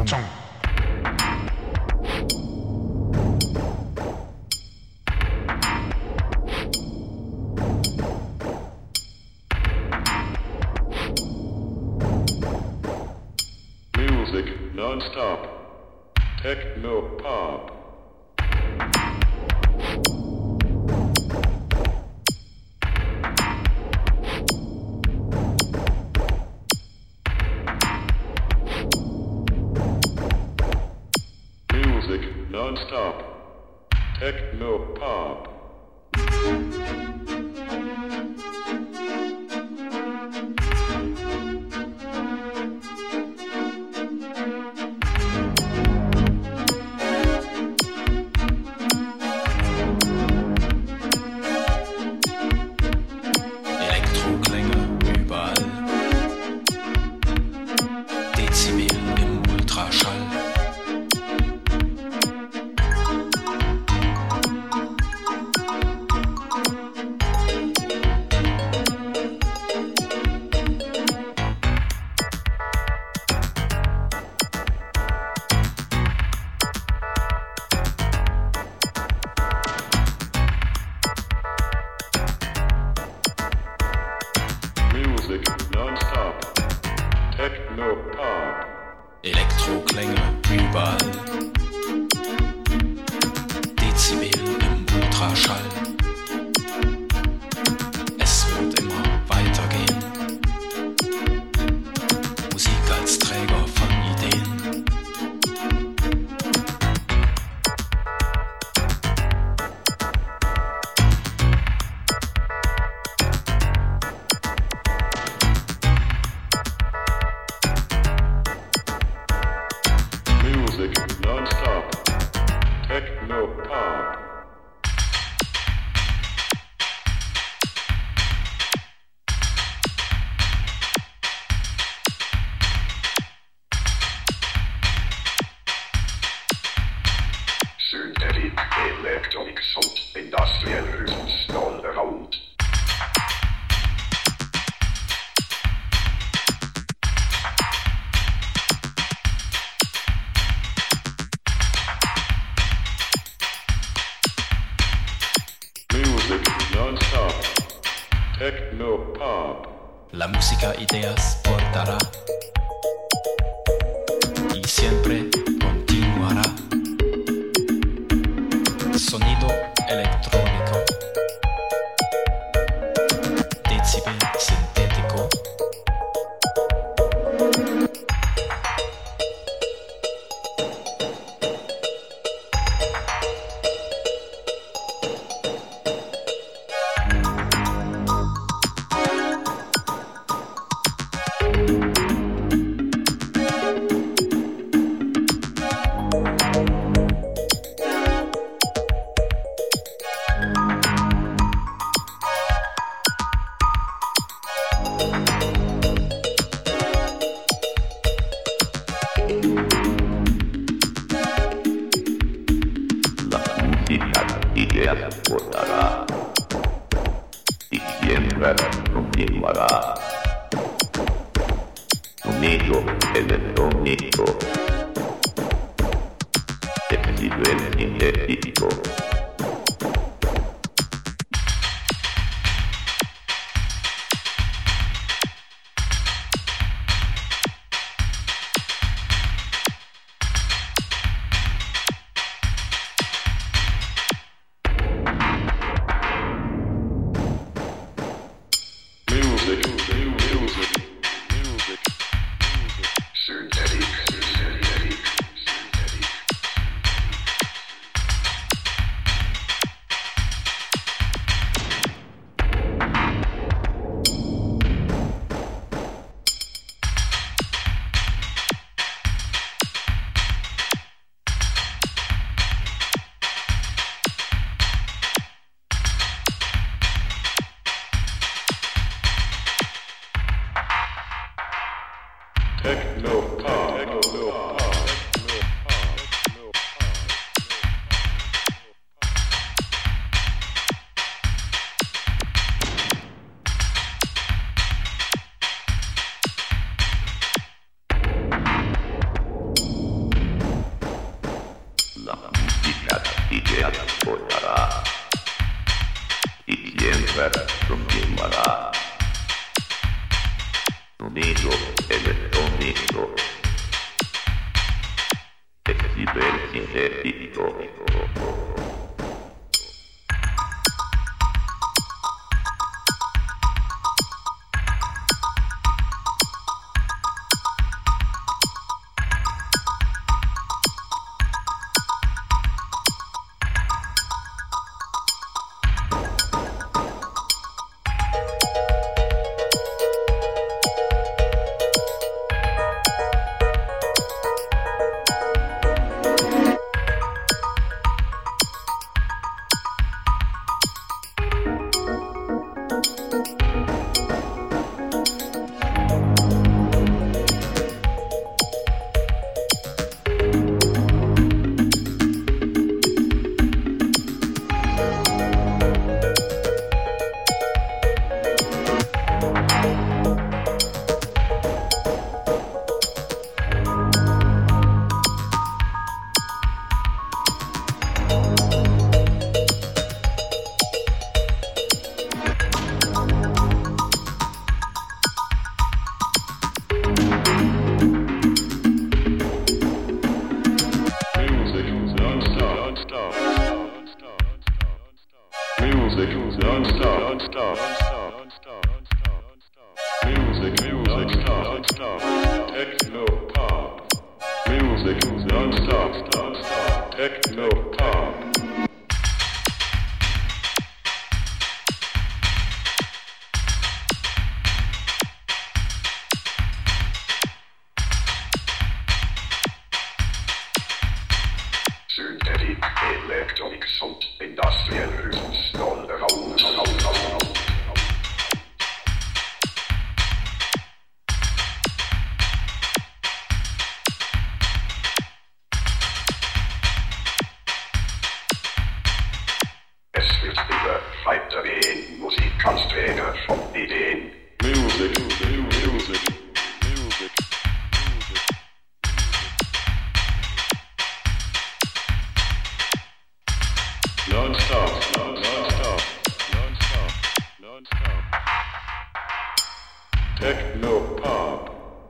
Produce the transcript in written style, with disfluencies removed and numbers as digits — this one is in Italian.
Non-stop. Techno pop. Music non-stop. Techno pop. Elektroklänge überall. Dezibel im Ultraschall. Es wird immer weitergehen. Musik als Träger von Ideen. Non-stop. Techno pop. Synthetic electronic sound, industrial rhythms all around. Non-stop. Techno pop. La música ideas portará y siempre continuará. Sonido electrónico. Decibel sintético. Ideas portará y siempre continuará. Sonido electrónico, decibel sintético. Synthetic siempre continuará. Sonido electrónico. Decibel sintético. Synthetic electronic sound, industrial rhythms, non-around. Es wird immer weitergehen, Musikansträger von Ideen. Music. Non-stop. Techno pop.